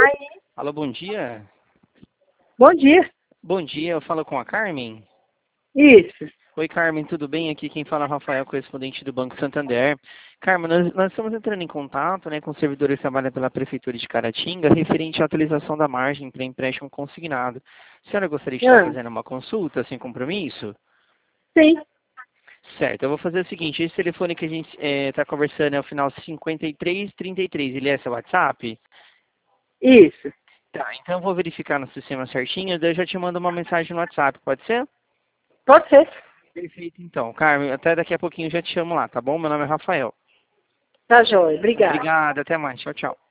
Alô, bom dia. Bom dia. Bom dia, eu falo com a Carmen. Isso. Oi, Carmen, tudo bem? Aqui quem fala é o Rafael, correspondente do Banco Santander. Carmen, nós estamos entrando em contato, com o servidor que trabalha pela Prefeitura de Caratinga, referente à atualização da margem para empréstimo consignado. A senhora gostaria de estar fazendo uma consulta, sem compromisso? Sim. Certo, eu vou fazer o seguinte, esse telefone que a gente está conversando é o final 5333, ele é seu WhatsApp? Isso. Tá, então eu vou verificar no sistema certinho, daí eu já te mando uma mensagem no WhatsApp, pode ser? Pode ser. Perfeito, então. Carmen, até daqui a pouquinho eu já te chamo lá, tá bom? Meu nome é Rafael. Tá joia. Obrigada. Obrigado, até mais. Tchau, tchau.